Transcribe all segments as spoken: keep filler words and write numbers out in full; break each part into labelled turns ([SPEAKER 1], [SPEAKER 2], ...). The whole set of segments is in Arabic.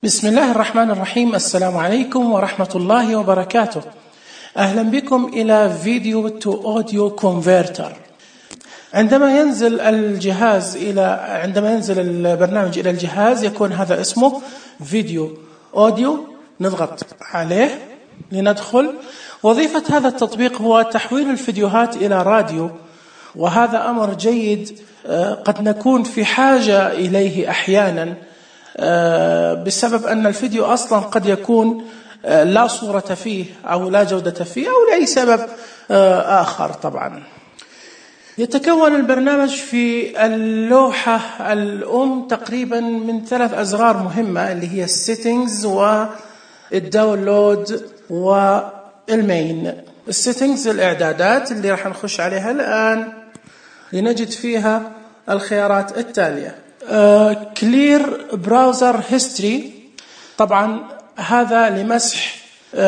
[SPEAKER 1] بسم الله الرحمن الرحيم. السلام عليكم ورحمة الله وبركاته. أهلا بكم إلى فيديو تو أوديو كونفرتر. عندما ينزل الجهاز إلى عندما ينزل البرنامج إلى الجهاز يكون هذا اسمه فيديو أوديو. نضغط عليه لندخل. وظيفة هذا التطبيق هو تحويل الفيديوهات إلى راديو، وهذا أمر جيد قد نكون في حاجة إليه أحيانا بسبب أن الفيديو أصلا قد يكون لا صورة فيه أو لا جودة فيه أو لأي سبب آخر. طبعا يتكون البرنامج في اللوحة الأم تقريبا من ثلاث أزرار مهمة اللي هي السيتنجز والداونلود والمين. السيتنجز الإعدادات اللي راح نخش عليها الآن لنجد فيها الخيارات التالية: كلير براوزر هيستوري، طبعا هذا لمسح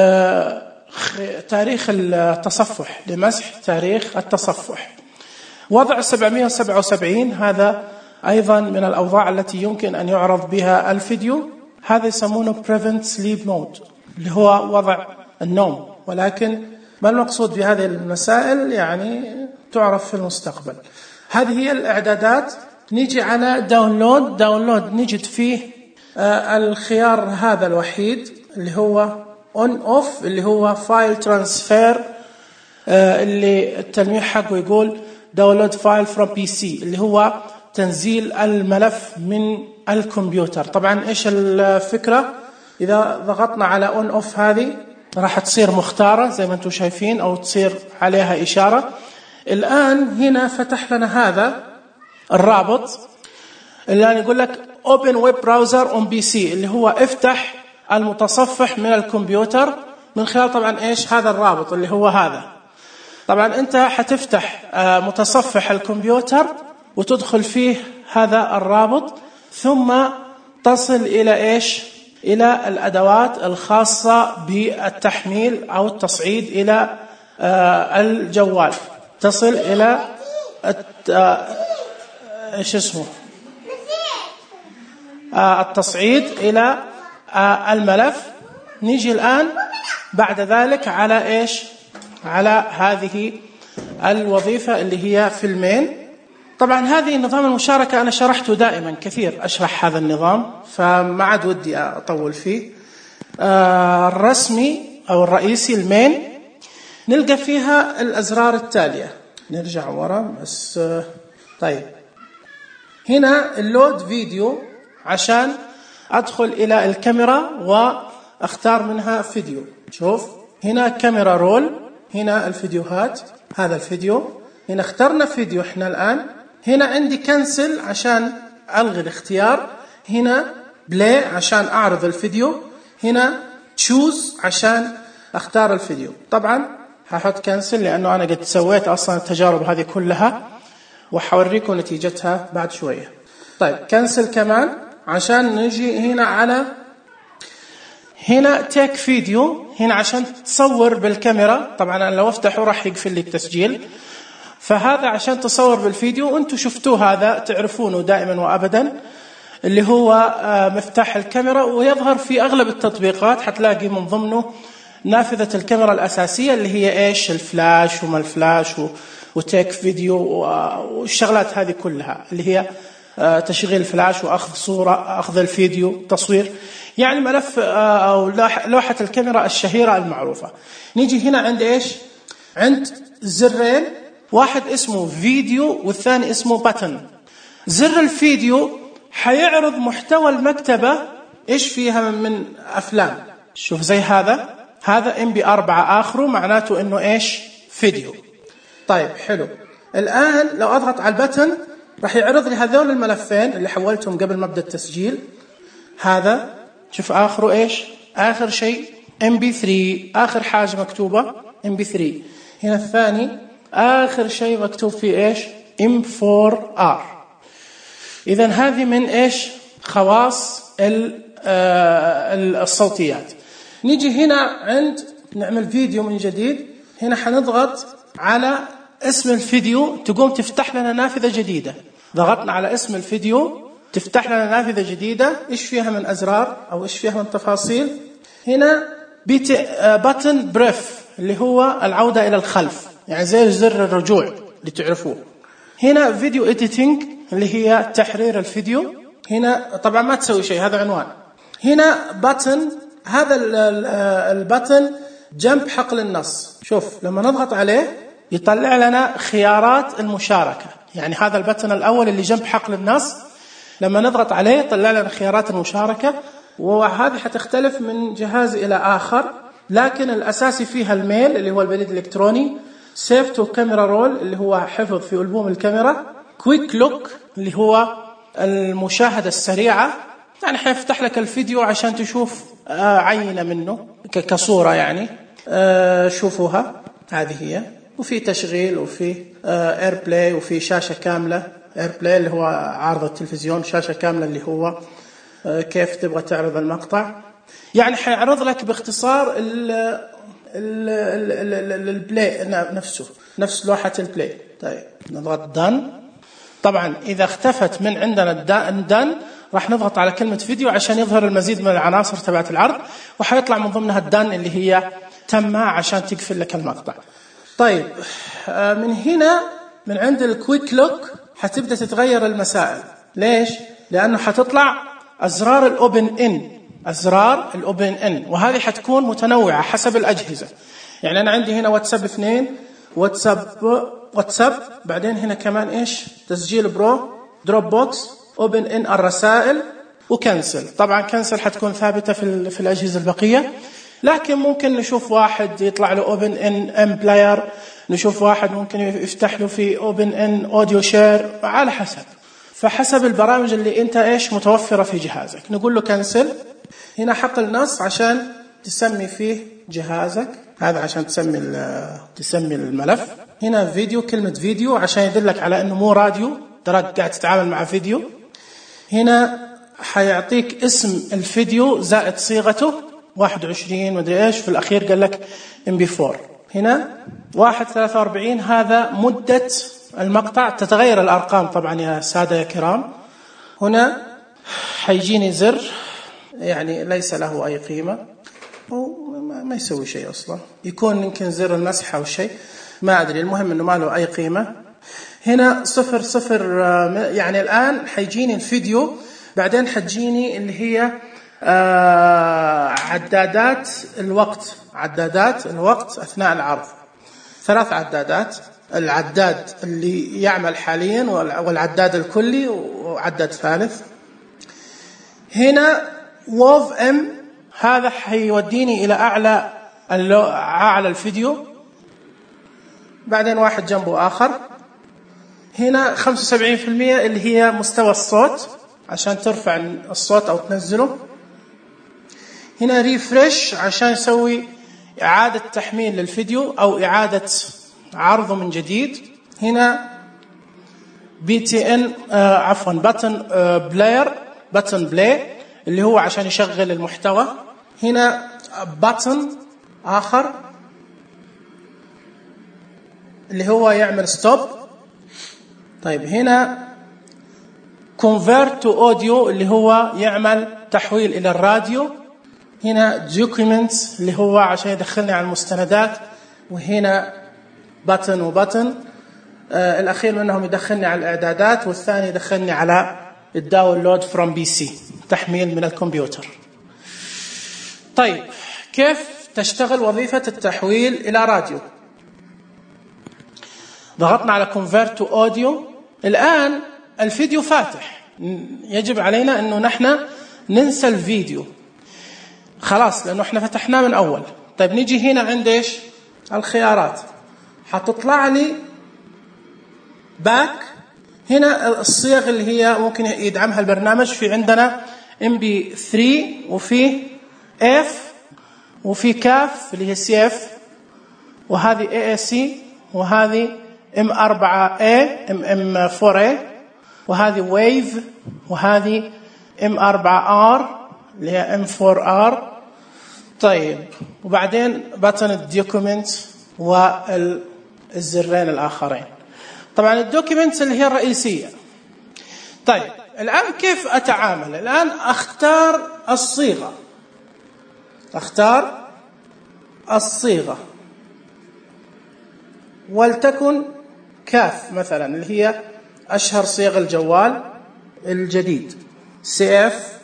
[SPEAKER 1] تاريخ التصفح، لمسح تاريخ التصفح. وضع سبعمئة وسبعة وسبعين، هذا أيضا من الأوضاع التي يمكن أن يعرض بها الفيديو. هذا يسمونه prevent sleep mode اللي هو وضع النوم، ولكن ما المقصود بهذه المسائل يعني تعرف في المستقبل. هذه هي الإعدادات. نيجي على داونلود. داونلود نجد فيه آه الخيار هذا الوحيد اللي هو on off، اللي هو فايل ترانسفير، آه اللي التلميح حقه يقول داونلود فايل فروم بي سي، اللي هو تنزيل الملف من الكمبيوتر. طبعا ايش الفكرة؟ اذا ضغطنا على on off هذه راح تصير مختارة زي ما انتم شايفين او تصير عليها اشارة. الان هنا فتح لنا هذا الرابط اللي يقول لك open web browser on بي سي، اللي هو افتح المتصفح من الكمبيوتر من خلال طبعا ايش هذا الرابط اللي هو هذا. طبعا انت حتفتح متصفح الكمبيوتر وتدخل فيه هذا الرابط، ثم تصل الى ايش الى الادوات الخاصة بالتحميل او التصعيد الى الجوال. تصل الى ايش اسمه آه التصعيد الى آه الملف. نيجي الان بعد ذلك على ايش على هذه الوظيفة اللي هي في المين. طبعا هذه نظام المشاركة انا شرحته دائما كثير، اشرح هذا النظام فما عاد ودي اطول فيه. آه الرسمي او الرئيسي المين نلقى فيها الازرار التالية. نرجع ورا بس. آه طيب هنا اللود فيديو عشان أدخل إلى الكاميرا وأختار منها فيديو. شوف هنا كاميرا رول، هنا الفيديوهات، هذا الفيديو. هنا اخترنا فيديو احنا الآن. هنا عندي كنسل عشان ألغي الاختيار. هنا بلاي عشان أعرض الفيديو. هنا تشوز عشان أختار الفيديو. طبعا هحط كنسل لأنه أنا قد سويت أصلا التجارب هذه كلها وحوريكم نتيجتها بعد شوية. طيب كنسل كمان عشان نجي هنا على هنا تيك فيديو، هنا عشان تصور بالكاميرا. طبعا أنا لو افتحه راح يقفل لي التسجيل، فهذا عشان تصور بالفيديو. وانتم شفتوه هذا تعرفونه دائما وأبدا اللي هو مفتاح الكاميرا، ويظهر في أغلب التطبيقات حتلاقي من ضمنه نافذة الكاميرا الأساسية اللي هي إيش الفلاش وما الفلاش و وتيك فيديو والشغلات هذه كلها اللي هي تشغيل فلاش وأخذ صورة، أخذ الفيديو، تصوير، يعني ملف أو لوحة الكاميرا الشهيرة المعروفة. نيجي هنا عند إيش عند زرين، واحد اسمه فيديو والثاني اسمه باتن. زر الفيديو حيعرض محتوى المكتبة إيش فيها من أفلام. شوف زي هذا هذا ام بي أربعة آخره، معناته إنه إيش فيديو. طيب حلو. الآن لو أضغط على البتن راح يعرض لي هذول الملفين اللي حولتهم قبل ما أبدأ التسجيل. هذا شوف آخره إيش آخر شيء ام بي ثري، آخر حاجة مكتوبة ام بي ثري. هنا الثاني آخر شيء مكتوب فيه إيش ام فور آر. إذن هذه من إيش خواص الصوتيات. نيجي هنا عند نعمل فيديو من جديد. هنا حنضغط على اسم الفيديو، تقوم تفتح لنا نافذة جديدة. ضغطنا على اسم الفيديو تفتح لنا نافذة جديدة. إيش فيها من أزرار أو إيش فيها من تفاصيل؟ هنا باتن بريف اللي هو العودة إلى الخلف، يعني زي زر الرجوع اللي تعرفوه. هنا فيديو إديتينج اللي هي تحرير الفيديو. هنا طبعا ما تسوي شيء، هذا عنوان. هنا باتن، هذا الباتن جنب حقل النص. شوف لما نضغط عليه يطلع لنا خيارات المشاركة، يعني هذا الباتن الأول اللي جنب حقل النص لما نضغط عليه يطلع لنا خيارات المشاركة، وهذه حتختلف من جهاز إلى آخر، لكن الأساسي فيها الميل اللي هو البريد الإلكتروني، سيف تو كاميرا رول اللي هو حفظ في ألبوم الكاميرا، كويك لوك اللي هو المشاهدة السريعة، يعني حيفتح لك الفيديو عشان تشوف عينة منه كصورة يعني. شوفوها هذه هي. وفي تشغيل وفي اير بلاي وفي شاشة كاملة. اير بلاي اللي هو عرض التلفزيون، شاشة كاملة اللي هو كيف تبغى تعرض المقطع. يعني حيعرض لك باختصار البلاي نفسه، نفس لوحة البلاي. طيب نضغط دان. طبعا إذا اختفت من عندنا الدان راح نضغط على كلمة فيديو عشان يظهر المزيد من العناصر تبعت العرض، وحيطلع من ضمنها الدان اللي هي تم عشان تقفل لك المقطع. طيب من هنا من عند الكويك لوك حتبدأ تتغير المسائل. ليش؟ لأنه حتطلع أزرار الأوبن إن، أزرار الأوبن إن، وهذه حتكون متنوعة حسب الأجهزة. يعني أنا عندي هنا واتساب اثنين، واتساب واتساب بعدين هنا كمان إيش؟ تسجيل برو، دروب بوكس، أوبن إن الرسائل، وكنسل. طبعا كنسل حتكون ثابتة في في الأجهزة البقية، لكن ممكن نشوف واحد يطلع له اوبن ان ام بلاير، نشوف واحد ممكن يفتح له في اوبن ان اوديو شير، على حسب، فحسب البرامج اللي انت ايش متوفرة في جهازك. نقول له كنسل. هنا حقل نص عشان تسمي فيه جهازك، هذا عشان تسمي تسمي الملف. هنا فيديو، كلمة فيديو عشان يدلك على انه مو راديو، تراك قاعد تتعامل مع فيديو. هنا حيعطيك اسم الفيديو زائد صيغته واحد وعشرين مدري ايش، في الاخير قال لك ام بي أربعة. هنا واحد ثلاثة وأربعين هذا مدة المقطع، تتغير الارقام طبعا يا سادة يا كرام. هنا حيجيني زر يعني ليس له اي قيمة، ما يسوي شيء اصلا، يكون يمكن زر المسح او شيء ما ادري، المهم انه ما له اي قيمة. هنا صفر صفر، يعني الان حيجيني الفيديو، بعدين حتجيني اللي هي آه عدادات الوقت، عدادات الوقت أثناء العرض، ثلاث عدادات، العداد اللي يعمل حاليا والعداد الكلي وعداد ثالث. هنا ووف ام، هذا حيوديني إلى أعلى أعلى الفيديو، بعدين واحد جنبه آخر. هنا خمسة وسبعين بالمئة اللي هي مستوى الصوت عشان ترفع الصوت أو تنزله. هنا ريفرش عشان يسوي إعادة تحميل للفيديو أو إعادة عرضه من جديد. هنا بي تي ان آه عفوا باتن آه بلاير، باتن بلاي اللي هو عشان يشغل المحتوى. هنا باتن آخر اللي هو يعمل ستوب. طيب هنا convert to audio اللي هو يعمل تحويل إلى الراديو. هنا documents اللي هو عشان يدخلني على المستندات. وهنا button وبutton آه الأخير منهم يدخلني على الإعدادات، والثاني يدخلني على الداونلود from بي سي، تحميل من الكمبيوتر. طيب كيف تشتغل وظيفة التحويل إلى راديو؟ ضغطنا على convert to audio. الآن الفيديو فاتح، يجب علينا أنه نحن ننسى الفيديو خلاص لأنه احنا فتحناه من أول. طيب نيجي هنا عند إيش الخيارات، حتطلع لي باك. هنا الصيغ اللي هي ممكن يدعمها البرنامج، في عندنا إم بي ثري وفي إف وفي كاف اللي هي سي إف، وهذه إيه إيه سي، وهذه إم أربعة إيه إم إم فور إيه، وهذه ويف، وهذه إم أربعة آر اللي هي إم فور آر. طيب وبعدين باتن الدوكيومنت والزرين الآخرين. طبعا الدوكيومنت اللي هي الرئيسية. طيب الآن كيف أتعامل؟ الآن أختار الصيغة، أختار الصيغة ولتكن كاف مثلا، اللي هي أشهر صيغ الجوال الجديد، سي اف.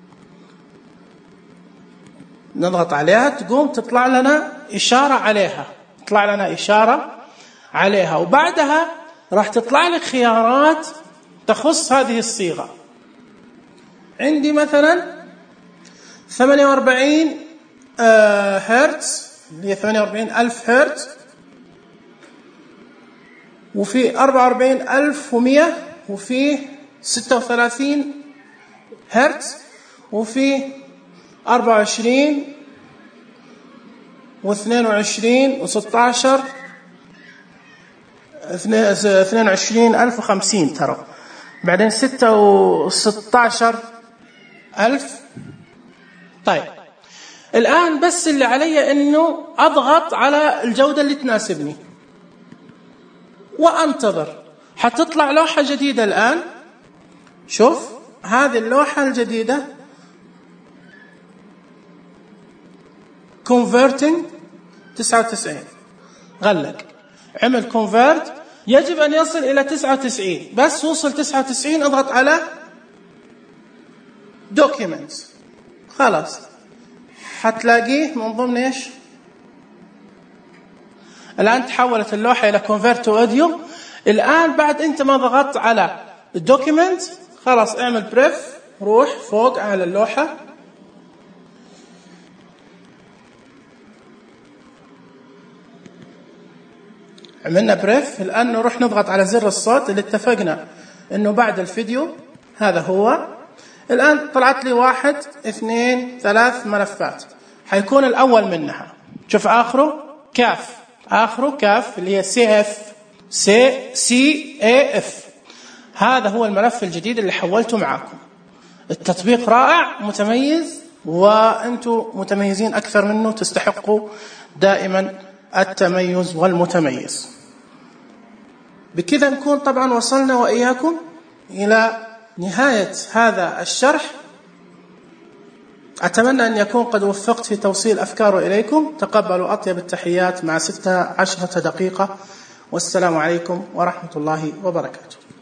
[SPEAKER 1] نضغط عليها تقوم تطلع لنا إشارة عليها، تطلع لنا إشارة عليها، وبعدها راح تطلع لك خيارات تخص هذه الصيغة. عندي مثلا ثمانية وأربعين هرتز، اللي هي ثمانية وأربعين ألف هرتز، وفي أربعة وأربعين ألف ومئة، وفي ستة وثلاثين هرتز، وفي أربعة وعشرين واثنين وعشرين وستة عشر اثنين وعشرين ألف وخمسين، ترى بعدين ستة وستة عشر ألف. طيب الآن بس اللي علي إنه أضغط على الجودة اللي تناسبني وأنتظر، حتطلع لوحة جديدة. الآن شوف هذه اللوحة الجديدة converting تسعة وتسعين، غلق عمل convert، يجب أن يصل إلى تسعة وتسعين، بس وصل تسعة وتسعين اضغط على documents، خلاص حتلاقيه من ضمن ايش. الآن تحولت اللوحة إلى convert to audio. الآن بعد أنت ما ضغطت على document، خلاص اعمل بريف، روح فوق على اللوحة، عملنا بريف. الآن نروح نضغط على زر الصوت اللي اتفقنا إنه بعد الفيديو، هذا هو. الآن طلعت لي واحد اثنين ثلاث ملفات، حيكون الأول منها شوف آخره كاف، آخره كاف اللي هي سي اف سي سي اي اف. هذا هو الملف الجديد اللي حولته معاكم. التطبيق رائع متميز، وأنتم متميزين أكثر منه، تستحقوا دائما التميز والمتميز. بكذا نكون طبعا وصلنا وإياكم إلى نهاية هذا الشرح. أتمنى أن يكون قد وفقت في توصيل أفكاره إليكم. تقبلوا أطيب التحيات مع ستة عشرة دقيقة، والسلام عليكم ورحمة الله وبركاته.